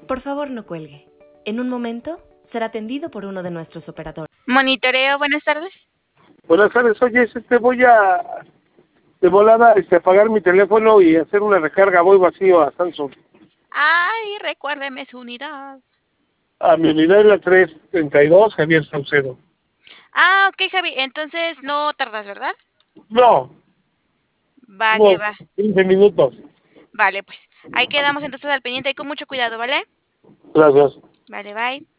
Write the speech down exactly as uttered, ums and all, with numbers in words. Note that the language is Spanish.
Por favor, no cuelgue. En un momento será atendido por uno de nuestros operadores. Monitoreo, buenas tardes. Buenas tardes, oye, este, voy a de volada este, apagar mi teléfono y hacer una recarga, voy vacío a Samsung. Ay, recuérdeme su unidad. A mi unidad es la trescientos treinta y dos, Javier Saucedo. Ah, ok, Javi, entonces no tardas, ¿verdad? No, Va que unos va. quince minutos. Vale, pues ahí quedamos entonces al pendiente y con mucho cuidado, ¿vale? Gracias. Vale, bye.